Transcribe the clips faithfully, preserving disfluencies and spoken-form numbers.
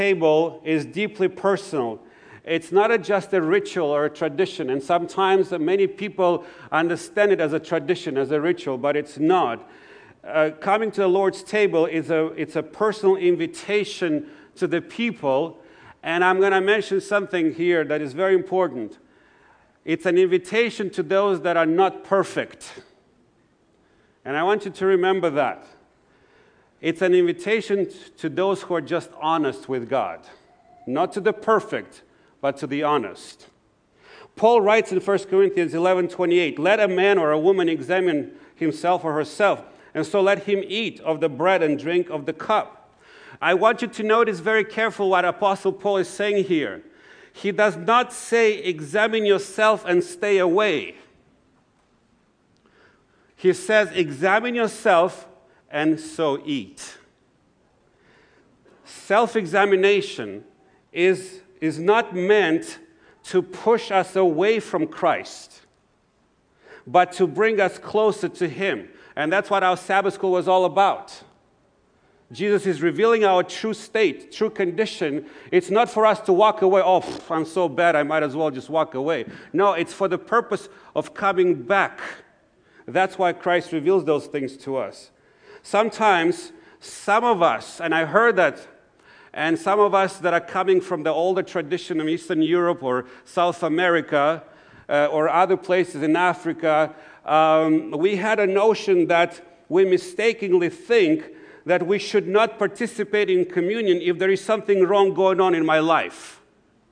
table is deeply personal. It's not a, just a ritual or a tradition, and sometimes many people understand it as a tradition, as a ritual, but it's not. Uh, coming to the Lord's table is a, it's a personal invitation to the people, and I'm going to mention something here that is very important. It's an invitation to those that are not perfect. And I want you to remember that. It's an invitation to those who are just honest with God. Not to the perfect, but to the honest. Paul writes in First Corinthians eleven twenty-eight, "Let a man or a woman examine himself or herself, and so let him eat of the bread and drink of the cup." I want you to notice very careful what Apostle Paul is saying here. He does not say, examine yourself and stay away. He says, examine yourself and so eat. Self-examination is, is not meant to push us away from Christ, but to bring us closer to Him. And that's what our Sabbath school was all about. Jesus is revealing our true state, true condition. It's not for us to walk away, oh, pff, I'm so bad, I might as well just walk away. No, it's for the purpose of coming back. That's why Christ reveals those things to us. Sometimes, some of us, and I heard that, and some of us that are coming from the older tradition of Eastern Europe or South America uh, or other places in Africa, um, we had a notion that we mistakenly think that we should not participate in communion if there is something wrong going on in my life.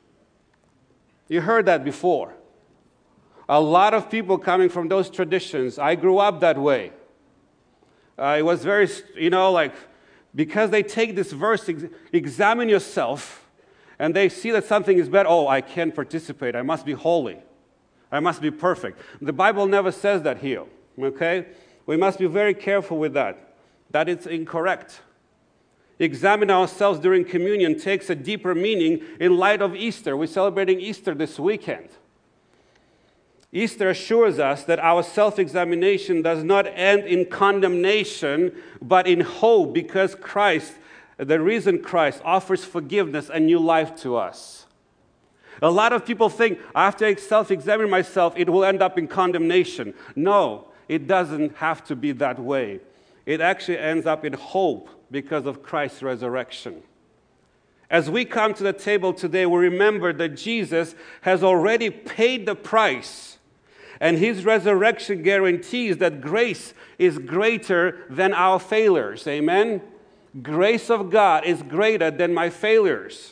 You heard that before. A lot of people coming from those traditions. I grew up that way. Uh, it was very, you know, like, because they take this verse, ex- examine yourself, and they see that something is bad. Oh, I can't participate. I must be holy. I must be perfect. The Bible never says that here, okay? We must be very careful with that. That it's incorrect. Examine ourselves during communion takes a deeper meaning in light of Easter. We're celebrating Easter this weekend. Easter assures us that our self-examination does not end in condemnation, but in hope, because Christ, the risen Christ, offers forgiveness and new life to us. A lot of people think, after I self-examine myself, it will end up in condemnation. No, it doesn't have to be that way. It actually ends up in hope because of Christ's resurrection. As we come to the table today, we remember that Jesus has already paid the price, and His resurrection guarantees that grace is greater than our failures. Amen? Grace of God is greater than my failures.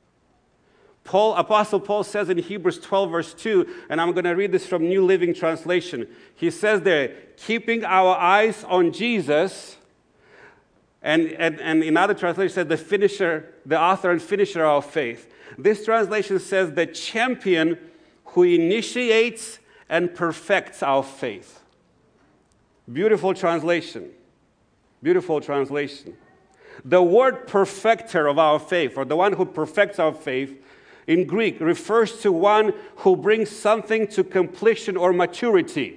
Paul, Apostle Paul says in Hebrews twelve, verse two, and I'm going to read this from New Living Translation. He says there, keeping our eyes on Jesus, and, and, and in other translations, said the finisher, the author and finisher of our faith. This translation says the champion who initiates and perfects our faith. Beautiful translation. Beautiful translation. The word perfecter of our faith, or the one who perfects our faith, in Greek, refers to one who brings something to completion or maturity,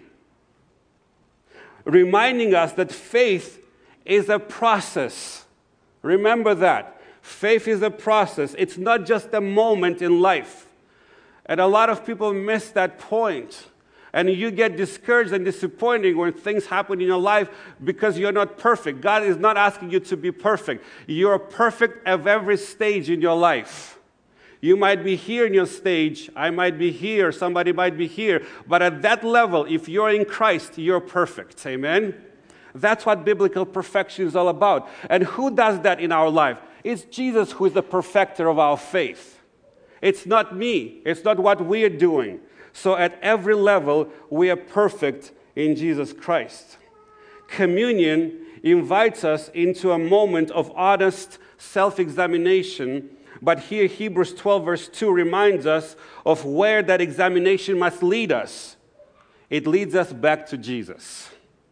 reminding us that faith is a process. Remember that. Faith is a process. It's not just a moment in life. And a lot of people miss that point. And you get discouraged and disappointed when things happen in your life because you're not perfect. God is not asking you to be perfect. You're perfect at every stage in your life. You might be here in your stage, I might be here, somebody might be here, but at that level, if you're in Christ, you're perfect. Amen? That's what biblical perfection is all about. And who does that in our life? It's Jesus who is the perfecter of our faith. It's not me. It's not what we are doing. So at every level, we are perfect in Jesus Christ. Communion invites us into a moment of honest self-examination. But here Hebrews twelve verse two reminds us of where that examination must lead us. It leads us back to Jesus.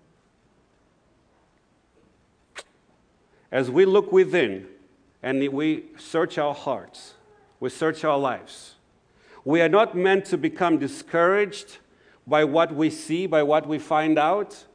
As we look within and we search our hearts, we search our lives, we are not meant to become discouraged by what we see, by what we find out,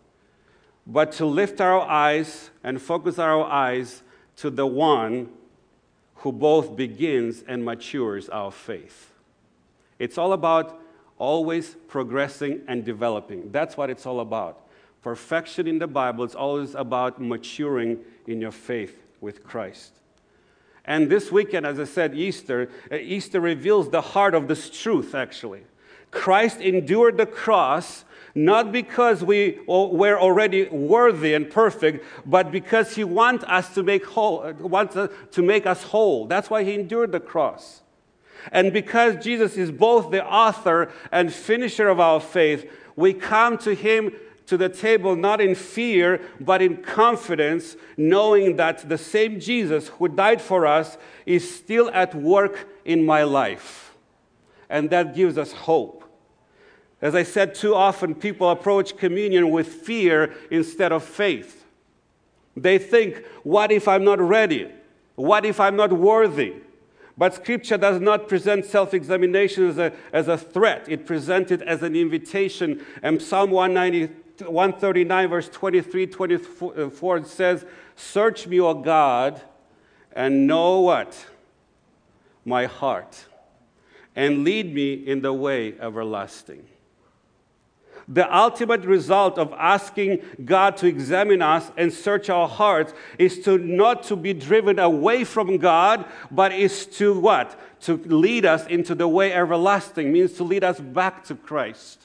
but to lift our eyes and focus our eyes to the one who both begins and matures our faith. It's all about always progressing and developing. That's what it's all about. Perfection in the Bible is always about maturing in your faith with Christ. And this weekend, as I said, Easter, Easter reveals the heart of this truth, actually. Christ endured the cross not because we were already worthy and perfect, but because he wants us to make whole, wants to make us whole. That's why he endured the cross. And because Jesus is both the author and finisher of our faith, we come to him to the table not in fear, but in confidence, knowing that the same Jesus who died for us is still at work in my life. And that gives us hope. As I said, too often people approach communion with fear instead of faith. They think, what if I'm not ready? What if I'm not worthy? But Scripture does not present self-examination as a, as a threat. It presents it as an invitation. And Psalm one thirty-nine, verse twenty-three, twenty-four says, search me, O God, and know what? My heart, and lead me in the way everlasting. The ultimate result of asking God to examine us and search our hearts is to not to be driven away from God, but is to what? To lead us into the way everlasting, means to lead us back to Christ.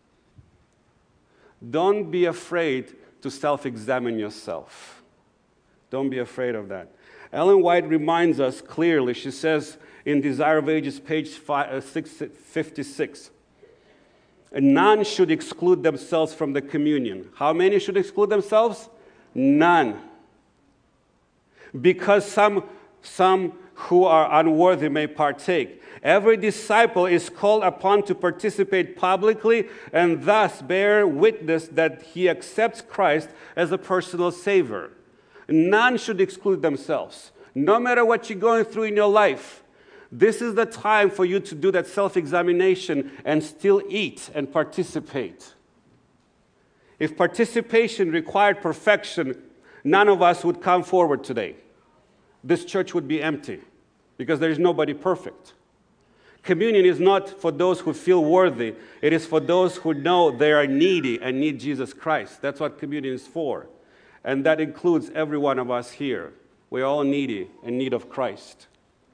Don't be afraid to self-examine yourself. Don't be afraid of that. Ellen White reminds us clearly, she says in Desire of Ages, page six fifty-six, none should exclude themselves from the communion. How many should exclude themselves? None. Because some, some who are unworthy may partake. Every disciple is called upon to participate publicly and thus bear witness that he accepts Christ as a personal Savior. None should exclude themselves. No matter what you're going through in your life, this is the time for you to do that self-examination and still eat and participate. If participation required perfection, none of us would come forward today. This church would be empty because there is nobody perfect. Communion is not for those who feel worthy. It is for those who know they are needy and need Jesus Christ. That's what communion is for. And that includes every one of us here. We're all needy, in need of Christ.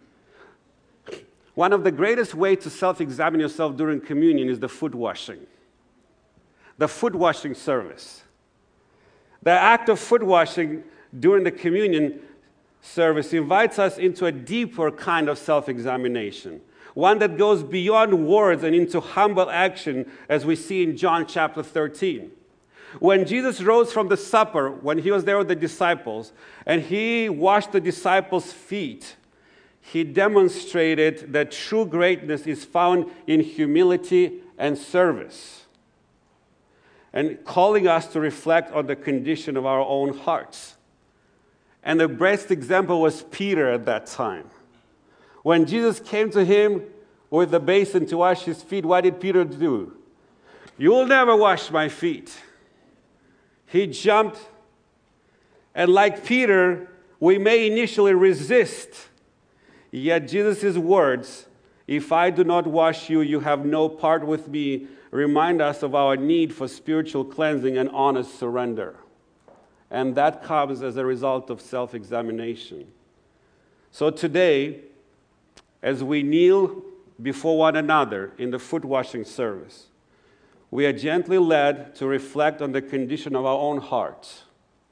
One of the greatest ways to self-examine yourself during communion is the foot washing. The foot washing service. The act of foot washing during the communion service invites us into a deeper kind of self-examination. One that goes beyond words and into humble action, as we see in John chapter thirteen. When Jesus rose from the supper, when he was there with the disciples, and he washed the disciples' feet, he demonstrated that true greatness is found in humility and service, and calling us to reflect on the condition of our own hearts. And the best example was Peter at that time. When Jesus came to him with the basin to wash his feet, what did Peter do? You will never wash my feet. He jumped, and like Peter, we may initially resist. Yet Jesus' words, if I do not wash you, you have no part with me, remind us of our need for spiritual cleansing and honest surrender. And that comes as a result of self-examination. So today, as we kneel before one another in the foot washing service, we are gently led to reflect on the condition of our own hearts.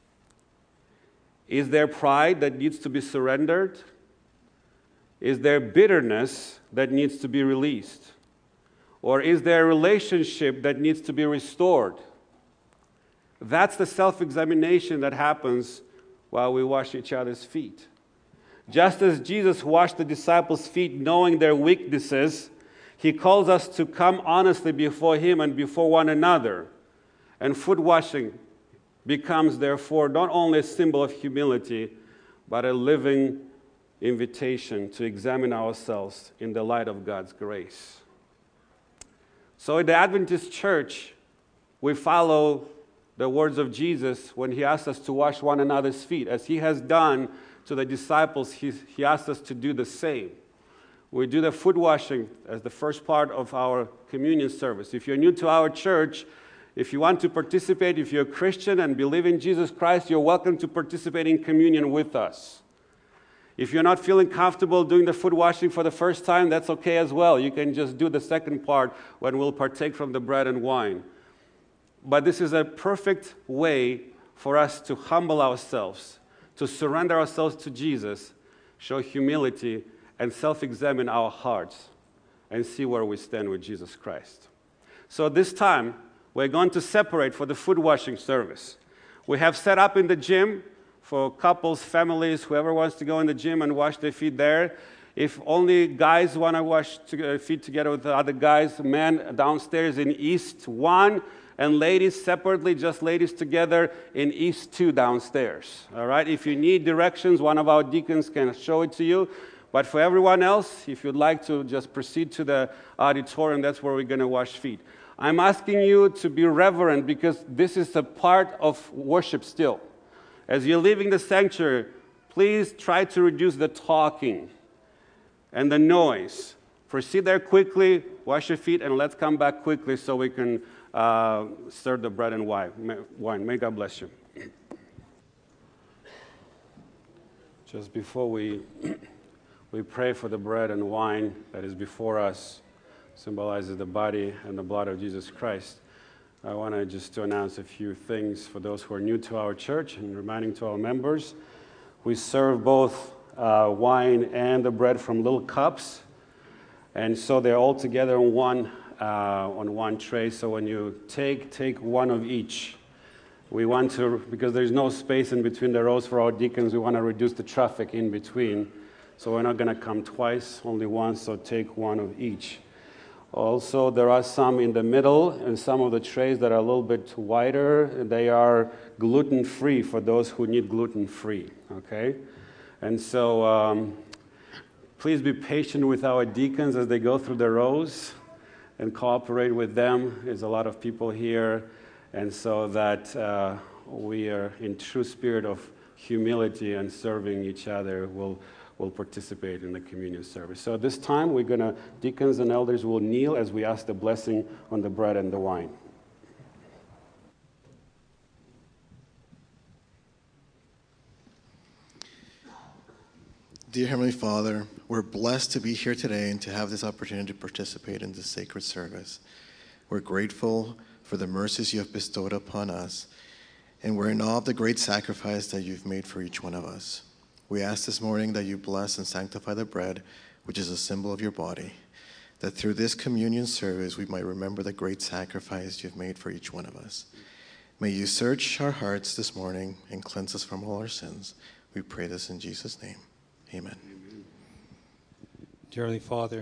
Is there pride that needs to be surrendered? Is there bitterness that needs to be released? Or is there a relationship that needs to be restored? That's the self-examination that happens while we wash each other's feet. Just as Jesus washed the disciples' feet knowing their weaknesses, he calls us to come honestly before him and before one another. And foot washing becomes, therefore, not only a symbol of humility, but a living invitation to examine ourselves in the light of God's grace. So in the Adventist Church, we follow the words of Jesus when he asks us to wash one another's feet. As he has done, to the disciples, he, he asked us to do the same. We do the foot washing as the first part of our communion service. If you're new to our church, if you want to participate, if you're a Christian and believe in Jesus Christ, you're welcome to participate in communion with us. If you're not feeling comfortable doing the foot washing for the first time, that's okay as well. You can just do the second part when we'll partake from the bread and wine. But this is a perfect way for us to humble ourselves, to surrender ourselves to Jesus, show humility, and self-examine our hearts and see where we stand with Jesus Christ. So this time, we're going to separate for the foot washing service. We have set up in the gym for couples, families, whoever wants to go in the gym and wash their feet there. If only guys want to wash their feet together with the other guys, men downstairs in East one, and ladies separately, just ladies together in East two downstairs. All right? If you need directions, one of our deacons can show it to you. But for everyone else, if you'd like to just proceed to the auditorium, that's where we're going to wash feet. I'm asking you to be reverent because this is a part of worship still. As you're leaving the sanctuary, please try to reduce the talking and the noise. Proceed there quickly, wash your feet, and let's come back quickly so we can uh, serve the bread and wine. May God bless you. Just before we, we pray for the bread and wine that is before us, symbolizes the body and the blood of Jesus Christ, I want to just to announce a few things for those who are new to our church and reminding to our members. We serve both uh, wine and the bread from little cups, and so they're all together on one uh, on one tray. So when you take, take one of each. We want to, because there's no space in between the rows for our deacons, we want to reduce the traffic in between. So we're not going to come twice, only once, so take one of each. Also, there are some in the middle and some of the trays that are a little bit wider. They are gluten-free for those who need gluten-free, okay? And so um, please be patient with our deacons as they go through the rows and cooperate with them. There's a lot of people here, and so that uh, we are in true spirit of humility and serving each other will will participate in the communion service. So this time, we're going to, deacons and elders will kneel as we ask the blessing on the bread and the wine. Dear Heavenly Father, we're blessed to be here today and to have this opportunity to participate in this sacred service. We're grateful for the mercies you have bestowed upon us, and we're in awe of the great sacrifice that you've made for each one of us. We ask this morning that you bless and sanctify the bread, which is a symbol of your body, that through this communion service we might remember the great sacrifice you've made for each one of us. May you search our hearts this morning and cleanse us from all our sins. We pray this in Jesus' name. Amen. Amen. Dear Heavenly Father,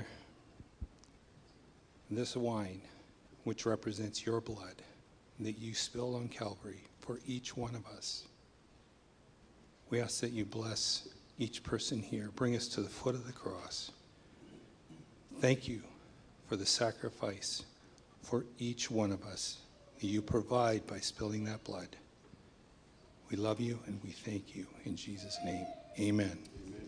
this wine, which represents your blood that you spilled on Calvary for each one of us, we ask that you bless each person here. Bring us to the foot of the cross. Thank you for the sacrifice for each one of us that you provide by spilling that blood. We love you and we thank you. In Jesus' name, amen.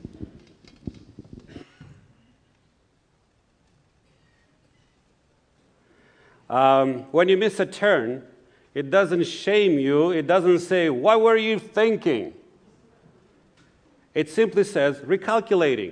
Um, when you miss a turn, it doesn't shame you. It doesn't say, what were you thinking? It simply says, recalculating.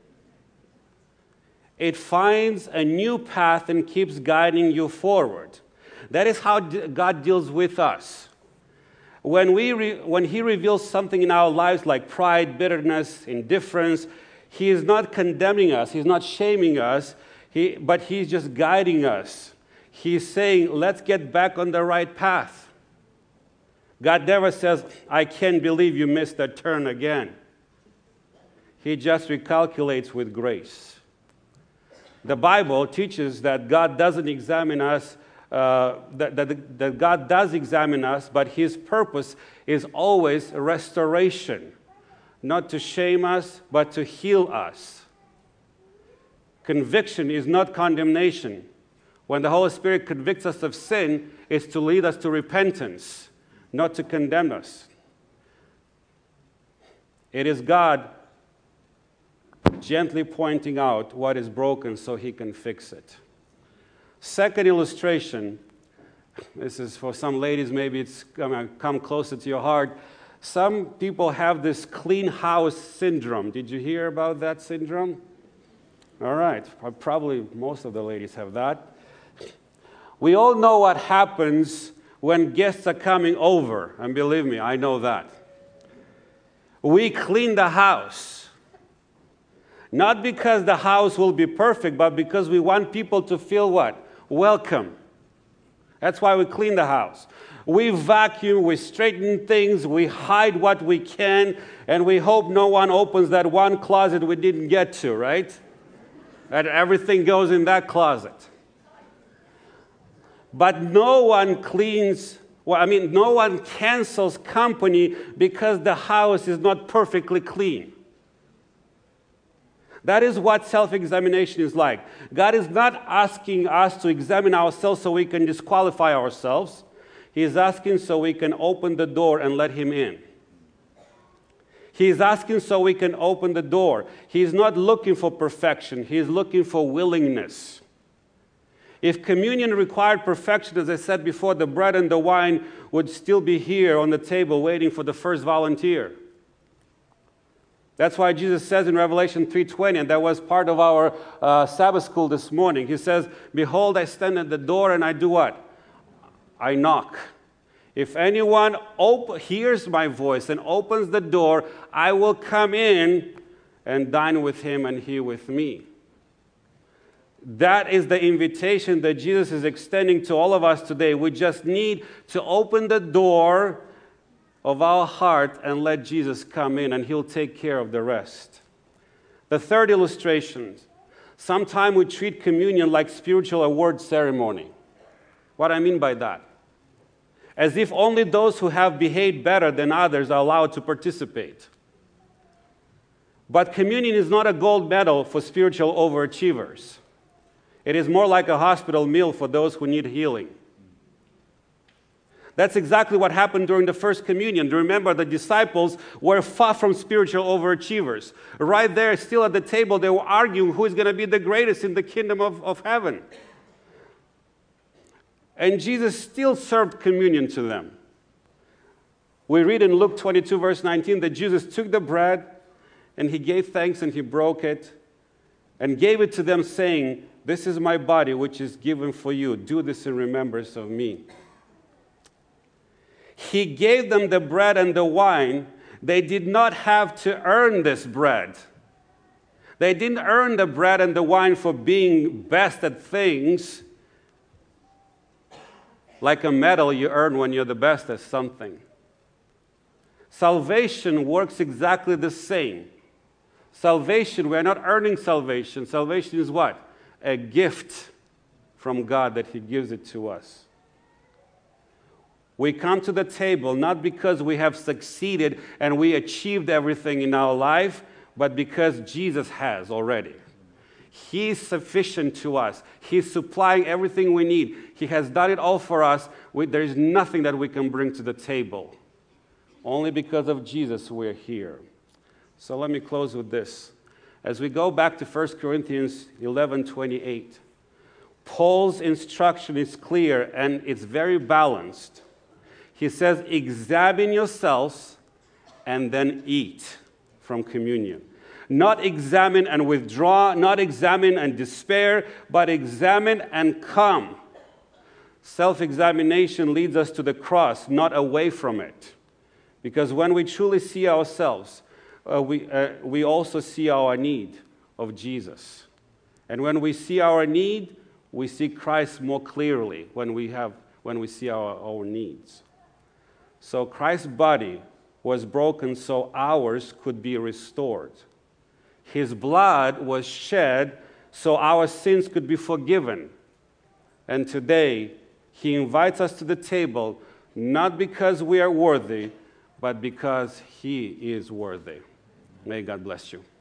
It finds a new path and keeps guiding you forward. That is how God deals with us. When, we re- when He reveals something in our lives like pride, bitterness, indifference, He is not condemning us. He's not shaming us, he, but He's just guiding us. He's saying, let's get back on the right path. God never says, I can't believe you missed that turn again. He just recalculates with grace. The Bible teaches that God doesn't examine us, uh, that, that, that God does examine us, but His purpose is always restoration, not to shame us, but to heal us. Conviction is not condemnation. When the Holy Spirit convicts us of sin, it's to lead us to repentance, not to condemn us. It is God gently pointing out what is broken so he can fix it. Second illustration, this is for some ladies, maybe it's going to come closer to your heart. Some people have this clean house syndrome. Did you hear about that syndrome? All right, probably most of the ladies have that. We all know what happens when guests are coming over, and believe me, I know that. We clean the house, not because the house will be perfect, but because we want people to feel what? Welcome. That's why we clean the house. We vacuum, we straighten things, we hide what we can, and we hope no one opens that one closet we didn't get to, right? That everything goes in that closet. But no one cleans, well, I mean, no one cancels company because the house is not perfectly clean. That is what self-examination is like. God is not asking us to examine ourselves so we can disqualify ourselves. He is asking so we can open the door and let him in. He is asking so we can open the door. He is not looking for perfection. He is looking for willingness. If communion required perfection, as I said before, the bread and the wine would still be here on the table waiting for the first volunteer. That's why Jesus says in Revelation three twenty, and that was part of our uh, Sabbath school this morning, he says, "Behold, I stand at the door and I do what? I knock. If anyone op- hears my voice and opens the door, I will come in and dine with him and he with me." That is the invitation that Jesus is extending to all of us today. We just need to open the door of our heart and let Jesus come in, and he'll take care of the rest. The third illustration, sometimes we treat communion like spiritual award ceremony. What I mean by that? As if only those who have behaved better than others are allowed to participate. But communion is not a gold medal for spiritual overachievers. It is more like a hospital meal for those who need healing. That's exactly what happened during the first communion. Remember, the disciples were far from spiritual overachievers. Right there, still at the table, they were arguing who is going to be the greatest in the kingdom of, of heaven. And Jesus still served communion to them. We read in Luke twenty-two, verse nineteen, that Jesus took the bread, and he gave thanks, and he broke it, and gave it to them, saying, "This is my body, which is given for you. Do this in remembrance of me." He gave them the bread and the wine. They did not have to earn this bread. They didn't earn the bread and the wine for being best at things, like a medal you earn when you're the best at something. Salvation works exactly the same. Salvation, we're not earning salvation. Salvation is what? A gift from God that he gives it to us. We come to the table not because we have succeeded and we achieved everything in our life, but because Jesus has already. He's sufficient to us. He's supplying everything we need. He has done it all for us. We, there is nothing that we can bring to the table. Only because of Jesus we're here. So let me close with this. As we go back to First Corinthians eleven twenty-eight, Paul's instruction is clear and it's very balanced. He says, "Examine yourselves and then eat from communion." Not examine and withdraw, not examine and despair, but examine and come. Self-examination leads us to the cross, not away from it. Because when we truly see ourselves, uh, we, uh, we also see our need of Jesus. And when we see our need, we see Christ more clearly when we, have, when we see our own needs. So Christ's body was broken so ours could be restored. His blood was shed so our sins could be forgiven. And today, he invites us to the table, not because we are worthy, but because he is worthy. May God bless you.